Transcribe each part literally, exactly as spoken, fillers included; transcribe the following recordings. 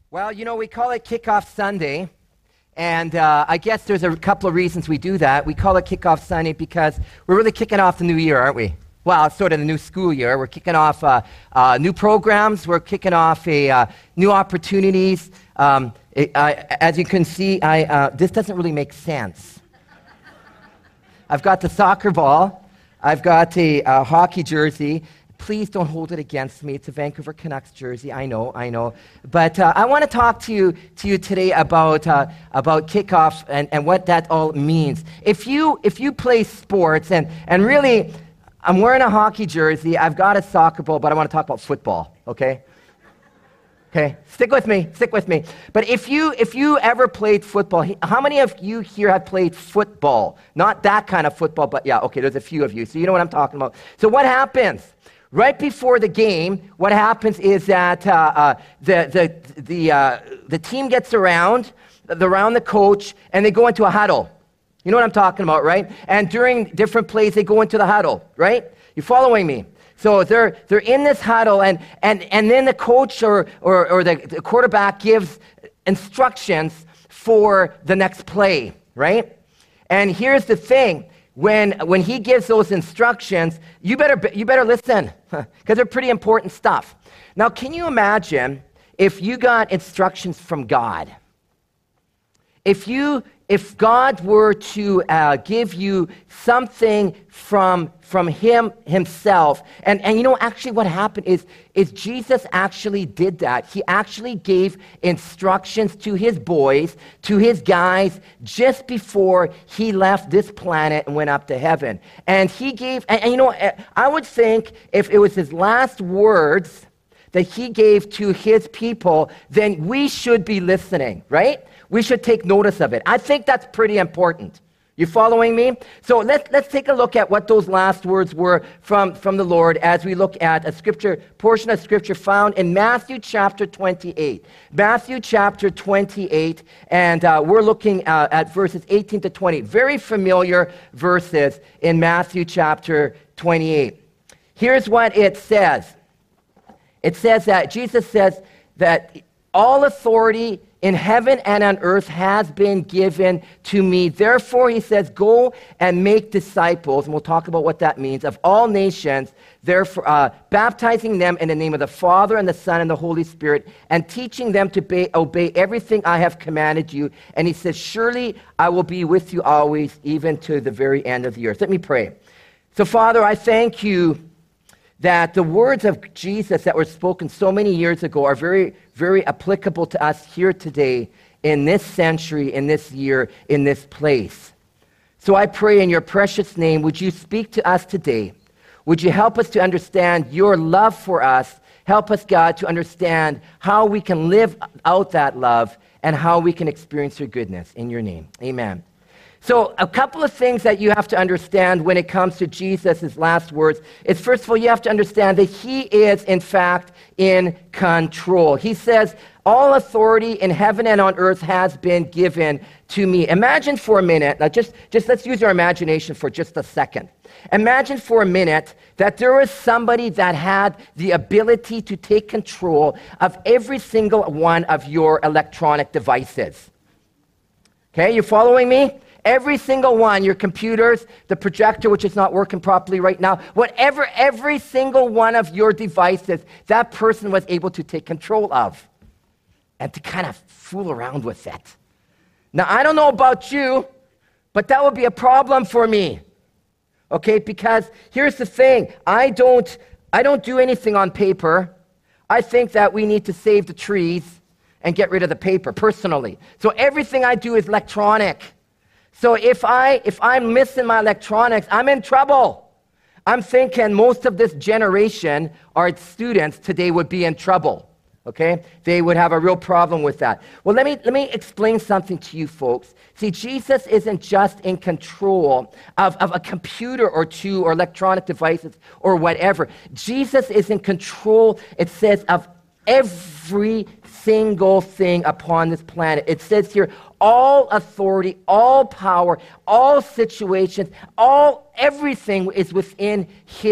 Well, you know, we call it Kickoff Sunday, and uh, I guess there's a couple of reasons we do that. We call it Kickoff Sunday because we're really kicking off the new year, aren't we? Well, it's sort of the new school year. We're kicking off uh, uh, new programs. We're kicking off a, uh, new opportunities. Um, it, uh, as you can see, I, uh, this doesn't really make sense. I've got the soccer ball. I've got a uh, hockey jersey. Please don't hold it against me. It's a Vancouver Canucks jersey. I know, I know. But uh, I want to talk to you to you today about uh, about kickoff and, and what that all means. If you if you play sports and and really, I'm wearing a hockey jersey. I've got a soccer ball, but I want to talk about football. Okay. Okay. Stick with me. Stick with me. But if you if you ever played football, how many of you here have played football? Not that kind of football, but yeah. Okay. There's a few of you, so you know what I'm talking about. So what happens? Right before the game, what happens is that uh, uh, the the the uh, the team gets around, around the coach, and they go into a huddle. You know what I'm talking about, right? And during different plays, they go into the huddle, right? You following me? So they're they're in this huddle, and and and then the coach or or, or the, the quarterback gives instructions for the next play, right? And here's the thing. When, when he gives those instructions, you better, you better listen, because they're pretty important stuff. Now, can you imagine if you got instructions from God? If you, if God were to uh, give you something from, from him himself, and, and you know, actually what happened is, is Jesus actually did that. He actually gave instructions to his boys, to his guys, just before he left this planet and went up to heaven. And he gave, and, and you know, I would think if it was his last words that he gave to his people, then we should be listening, right? We should take notice of it. I think that's pretty important. You following me? So let's let's take a look at what those last words were from, from the Lord as we look at a scripture portion of scripture found in Matthew chapter twenty-eight. Matthew chapter twenty-eight, and uh, we're looking uh, at verses eighteen to twenty. Very familiar verses in Matthew chapter twenty-eight. Here's what it says. It says that Jesus says that all authority in heaven and on earth has been given to me. Therefore, he says, go and make disciples, and we'll talk about what that means, of all nations, therefore, uh, baptizing them in the name of the Father and the Son and the Holy Spirit, and teaching them to obey, obey everything I have commanded you. And he says, surely I will be with you always, even to the very end of the earth. Let me pray. So, Father, I thank you that the words of Jesus that were spoken so many years ago are very, very applicable to us here today, in this century, in this year, in this place. So I pray in your precious name, would you speak to us today? Would you help us to understand your love for us? Help us, God, to understand how we can live out that love and how we can experience your goodness. In your name, amen. So a couple of things that you have to understand when it comes to Jesus' last words is, first of all, you have to understand that he is, in fact, in control. He says, all authority in heaven and on earth has been given to me. Imagine for a minute, now just, just let's use our imagination for just a second. Imagine for a minute that there was somebody that had the ability to take control of every single one of your electronic devices. Okay, you following me? Every single one, your computers, the projector, which is not working properly right now, whatever, every single one of your devices, that person was able to take control of and to kind of fool around with it. Now, I don't know about you, but that would be a problem for me, okay? Because here's the thing. I don't, I don't do anything on paper. I think that we need to save the trees and get rid of the paper, personally. So everything I do is electronic. So if, I, if I'm missing my electronics, I'm in trouble. I'm thinking most of this generation, our students today, would be in trouble, okay? They would have a real problem with that. Well, let me, let me explain something to you folks. See, Jesus isn't just in control of, of a computer or two or electronic devices or whatever. Jesus is in control, it says, of every single thing upon this planet. It says here, all authority, all power, all situations, all everything is within his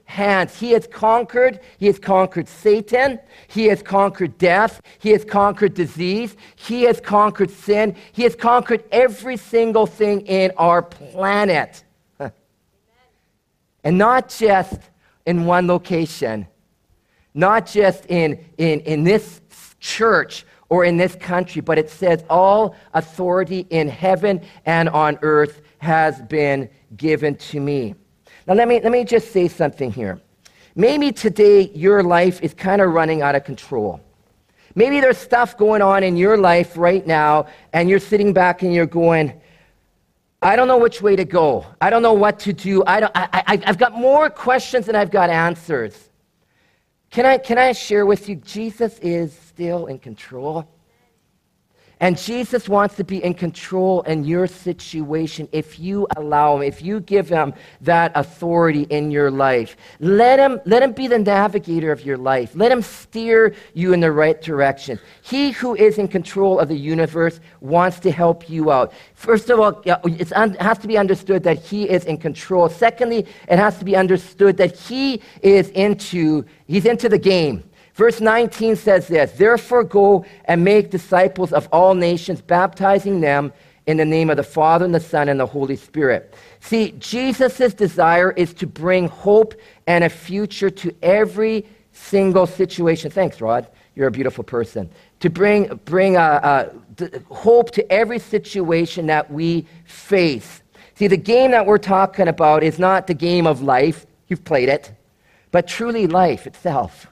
hands. He has conquered. He has conquered Satan. He has conquered death. He has conquered disease. He has conquered sin. He has conquered every single thing in our planet. Huh. And not just in one location, not just in, in, in this church or in this country, but it says all authority in heaven and on earth has been given to me. Now, let me, let me just say something here. Maybe today your life is kind of running out of control. Maybe there's stuff going on in your life right now, and you're sitting back and you're going, I don't know which way to go. I don't know what to do. I don't, I, I, I've got more questions than I've got answers. Can I, can I share with you, Jesus is still in control? And Jesus wants to be in control in your situation if you allow him, if you give him that authority in your life. Let him, let him be the navigator of your life. Let him steer you in the right direction. He who is in control of the universe wants to help you out. First of all, it has to be understood that he is in control. Secondly, it has to be understood that he is into, he's into the game. Verse nineteen says this, therefore go and make disciples of all nations, baptizing them in the name of the Father and the Son and the Holy Spirit. See, Jesus' desire is to bring hope and a future to every single situation. Thanks, Rod. You're a beautiful person. To bring, bring a, a, hope to every situation that we face. See, the game that we're talking about is not the game of life. You've played it. But truly life itself.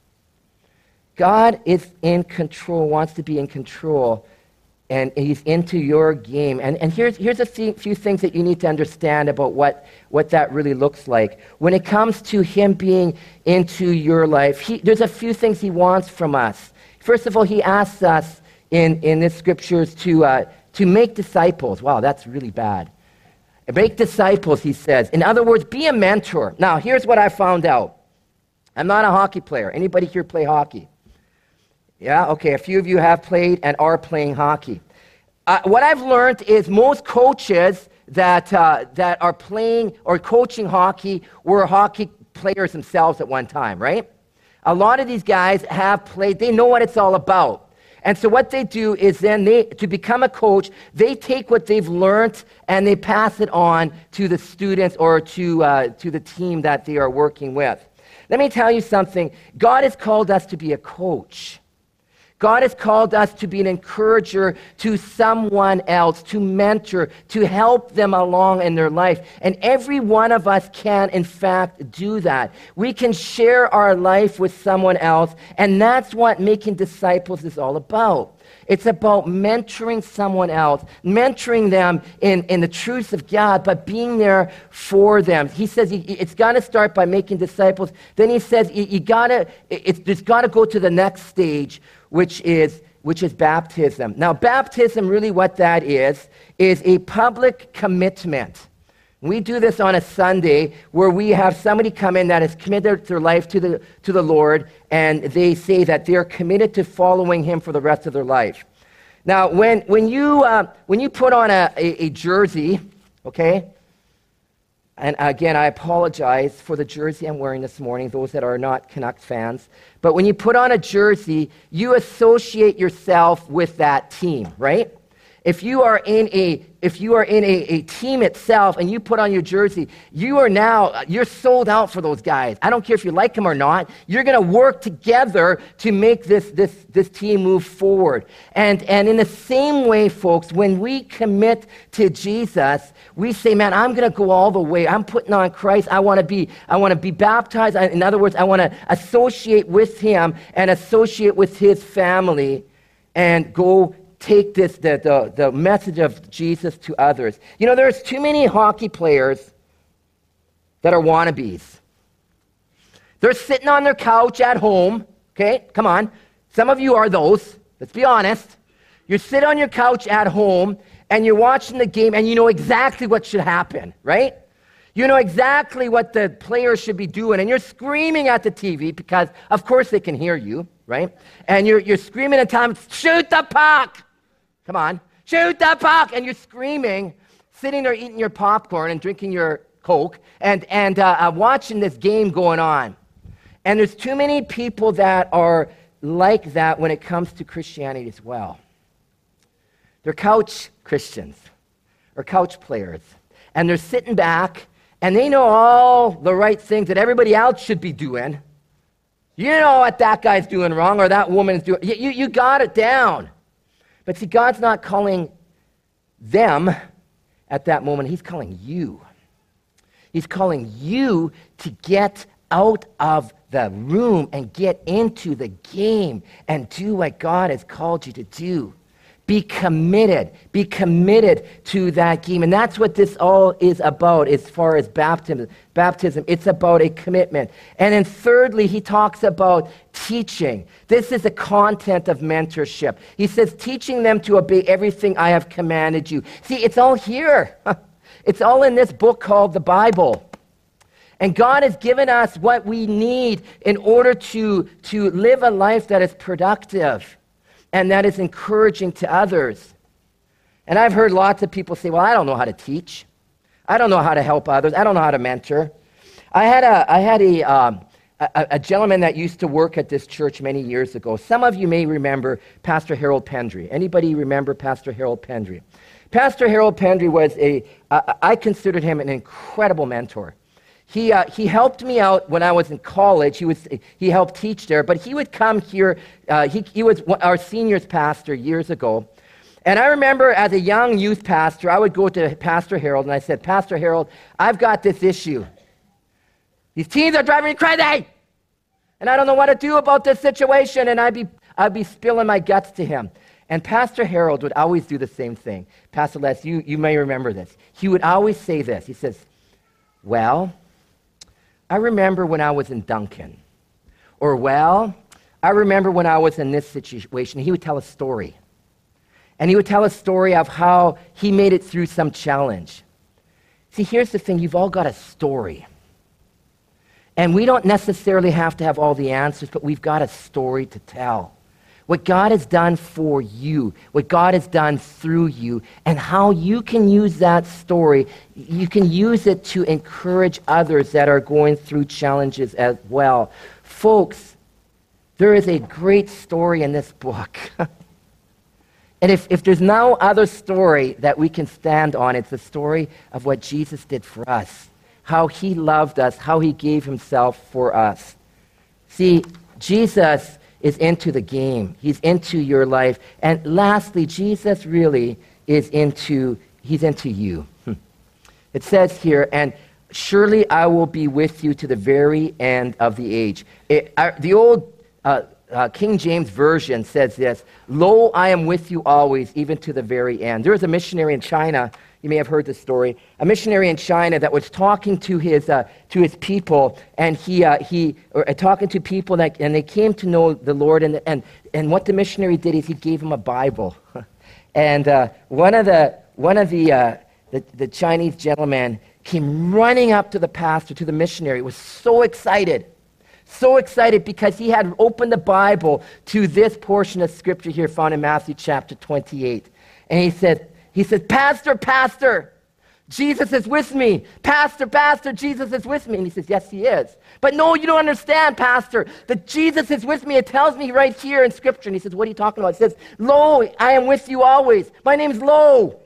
God is in control, wants to be in control, and he's into your game. And, and here's, here's a few, few things that you need to understand about what, what that really looks like. When it comes to him being into your life, he, there's a few things he wants from us. First of all, he asks us in, in the scriptures to, uh, to make disciples. Wow, that's really bad. Make disciples, he says. In other words, be a mentor. Now, here's what I found out. I'm not a hockey player. Anybody here play hockey? Yeah, okay, a few of you have played and are playing hockey. Uh, what I've learned is most coaches that, uh, that are playing or coaching hockey were hockey players themselves at one time, right? A lot of these guys have played, they know what it's all about. And so what they do is then they, to become a coach, they take what they've learned and they pass it on to the students or to, uh, to the team that they are working with. Let me tell you something. God has called us to be a coach. God has called us to be an encourager to someone else, to mentor, to help them along in their life. And every one of us can, in fact, do that. We can share our life with someone else, and that's what making disciples is all about. It's about mentoring someone else, mentoring them in, in the truths of God, but being there for them. He says it's got to start by making disciples. Then he says you, you gotta, it's, it's got to go to the next stage, which is which is baptism. Now, baptism, really what that is, is a public commitment. We do this on a Sunday where we have somebody come in that has committed their life to the, to the Lord, and they say that they're committed to following him for the rest of their life. Now, when, when, you, uh, when you put on a, a, a jersey, okay, and again, I apologize for the jersey I'm wearing this morning, those that are not Canucks fans, but when you put on a jersey, you associate yourself with that team, right? If you are in a if you are in a, a team itself and you put on your jersey, you are now, you're sold out for those guys. I don't care if you like them or not. You're going to work together to make this, this, this team move forward. And, and in the same way, folks, when we commit to Jesus, we say, man, I'm going to go all the way. I'm putting on Christ. I want to be, I want to be baptized. In other words, I want to associate with him and associate with his family and go take this, the, the, the message of Jesus to others. You know, there's too many hockey players that are wannabes. They're sitting on their couch at home, okay? Come on. Some of you are those. Let's be honest. You're sitting on your couch at home, and you're watching the game, and you know exactly what should happen, right? You know exactly what the players should be doing, and you're screaming at the T V because, of course, they can hear you, right? And you're, you're screaming at times, shoot the puck! Come on, shoot the puck! And you're screaming, sitting there eating your popcorn and drinking your Coke, and, and uh, uh, watching this game going on. And there's too many people that are like that when it comes to Christianity as well. They're couch Christians or couch players. And they're sitting back, and they know all the right things that everybody else should be doing. You know what that guy's doing wrong or that woman is doing. You, you, you got it down. But see, God's not calling them at that moment. He's calling you. He's calling you to get out of the room and get into the game and do what God has called you to do. Be committed. Be committed to that game. And that's what this all is about as far as baptism. Baptism. It's about a commitment. And then thirdly, he talks about teaching. This is the content of mentorship. He says, teaching them to obey everything I have commanded you. See, it's all here. It's all in this book called the Bible. And God has given us what we need in order to, to live a life that is productive and that is encouraging to others. And I've heard lots of people say, well, I don't know how to teach. I don't know how to help others. I don't know how to mentor. I had a, I had a, um, a, a gentleman that used to work at this church many years ago. Some of you may remember Pastor Harold Pendry. Anybody remember Pastor Harold Pendry? Pastor Harold Pendry was a, uh, I considered him an incredible mentor. He, uh, he helped me out when I was in college. He, was, he helped teach there, but he would come here. Uh, he, he was our seniors pastor years ago. And I remember as a young youth pastor, I would go to Pastor Harold and I said, Pastor Harold, I've got this issue. These teens are driving me crazy. And I don't know what to do about this situation. And I'd be, I'd be spilling my guts to him. And Pastor Harold would always do the same thing. Pastor Les, you, you may remember this. He would always say this. He says, well, I remember when I was in Duncan. Or, well, I remember when I was in this situation. He would tell a story. And he would tell a story of how he made it through some challenge. See, here's the thing. You've all got a story. And we don't necessarily have to have all the answers, but we've got a story to tell. What God has done for you, what God has done through you, and how you can use that story. You can use it to encourage others that are going through challenges as well. Folks, there is a great story in this book. And if, if there's no other story that we can stand on, it's the story of what Jesus did for us, how he loved us, how he gave himself for us. See, Jesus is into the game. He's into your life. And lastly, Jesus really is into, he's into you. It says here, and surely I will be with you to the very end of the age. It, uh, the old uh, uh, King James Version says this, lo, I am with you always, even to the very end. There was a missionary in China. You may have heard this story. A missionary in China that was talking to his uh, to his people, and he uh, he or, uh, talking to people that, and they came to know the Lord. And and and what the missionary did is he gave him a Bible, and uh, one of the one of the, uh, the the Chinese gentlemen came running up to the pastor, to the missionary. Was so excited, so excited because he had opened the Bible to this portion of scripture here found in Matthew chapter twenty-eight, and he said. He said, Pastor, Pastor, Jesus is with me. Pastor, Pastor, Jesus is with me. And he says, yes, he is. But no, you don't understand, Pastor, that Jesus is with me. It tells me right here in Scripture. And he says, what are you talking about? It says, lo, I am with you always. My name's Lo.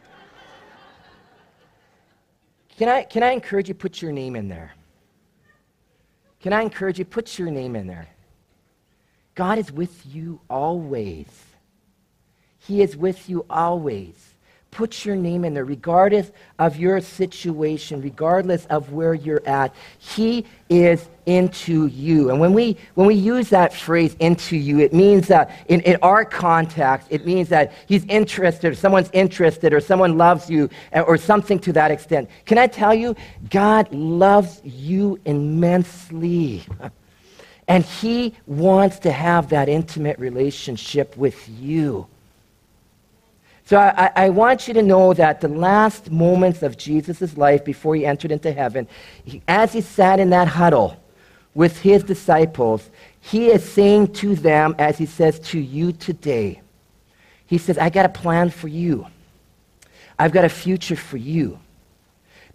Can I, can I encourage you to put your name in there? Can I encourage you to put your name in there? God is with you always. He is with you always. Put your name in there, regardless of your situation, regardless of where you're at. He is into you. And when we when we use that phrase, into you, it means that in, in our context, it means that he's interested, or someone's interested, or someone loves you, or something to that extent. Can I tell you, God loves you immensely. And he wants to have that intimate relationship with you. So I, I want you to know that the last moments of Jesus' life before he entered into heaven, he, as he sat in that huddle with his disciples, he is saying to them, as he says to you today, he says, I got a plan for you. I've got a future for you.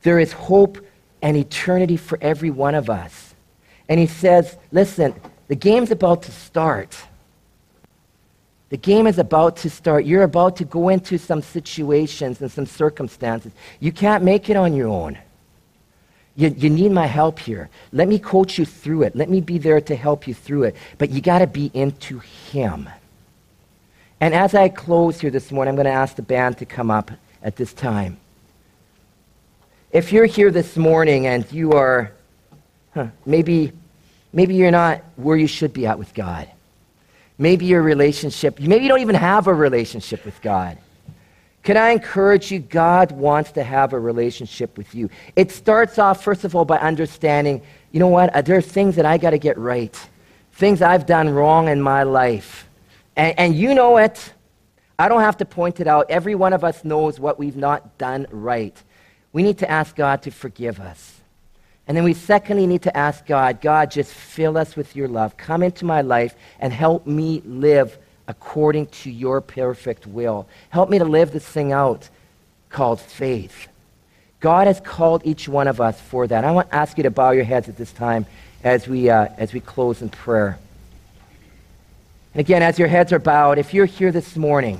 There is hope and eternity for every one of us. And he says, listen, the game's about to start. The game is about to start. You're about to go into some situations and some circumstances. You can't make it on your own. You, you need my help here. Let me coach you through it. Let me be there to help you through it. But you got to be into him. And as I close here this morning, I'm going to ask the band to come up at this time. If you're here this morning and you are, huh, maybe, maybe you're not where you should be at with God. Maybe your relationship, maybe you don't even have a relationship with God. Can I encourage you? God wants to have a relationship with you. It starts off, first of all, by understanding, you know what, there are things that I got to get right, things I've done wrong in my life. And, and you know it. I don't have to point it out. Every one of us knows what we've not done right. We need to ask God to forgive us. And then we secondly need to ask God, God, just fill us with your love. Come into my life and help me live according to your perfect will. Help me to live this thing out called faith. God has called each one of us for that. I want to ask you to bow your heads at this time as we, uh, as we close in prayer. And again, as your heads are bowed, if you're here this morning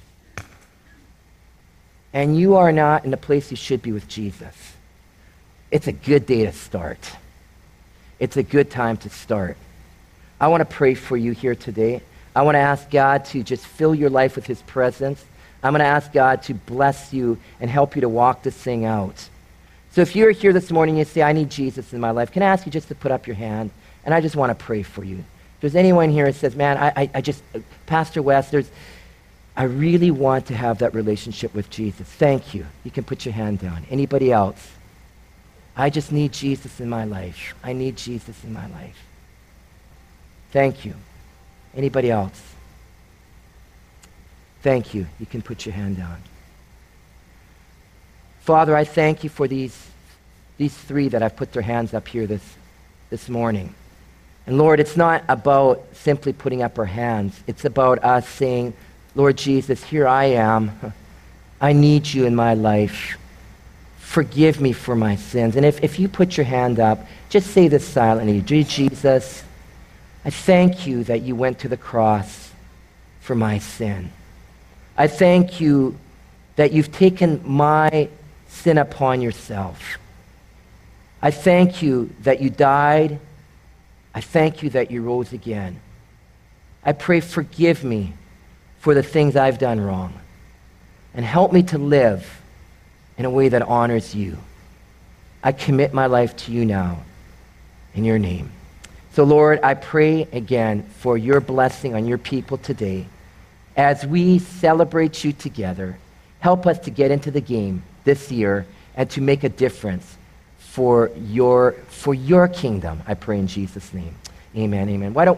and you are not in the place you should be with Jesus, it's a good day to start. It's a good time to start. I want to pray for you here today. I want to ask God to just fill your life with his presence. I'm going to ask God to bless you and help you to walk this thing out. So if you're here this morning and you say, I need Jesus in my life, can I ask you just to put up your hand? And I just want to pray for you. If there's anyone here who says, man, I, I, I just, Pastor West, there's, I really want to have that relationship with Jesus. Thank you. You can put your hand down. Anybody else? I just need Jesus in my life. I need Jesus in my life. Thank you. Anybody else? Thank you. You can put your hand down. Father, I thank you for these, these three that have put their hands up here this, this morning. And Lord, it's not about simply putting up our hands. It's about us saying, Lord Jesus, here I am. I need you in my life. Forgive me for my sins. And if, if you put your hand up, just say this silently. Dear Jesus, I thank you that you went to the cross for my sin. I thank you that you've taken my sin upon yourself. I thank you that you died. I thank you that you rose again. I pray, forgive me for the things I've done wrong, and help me to live in a way that honors you. I commit my life to you now in your name. So Lord, I pray again for your blessing on your people today. As we celebrate you together, help us to get into the game this year and to make a difference for your, for your kingdom. I pray in Jesus' name. Amen, amen. Why don't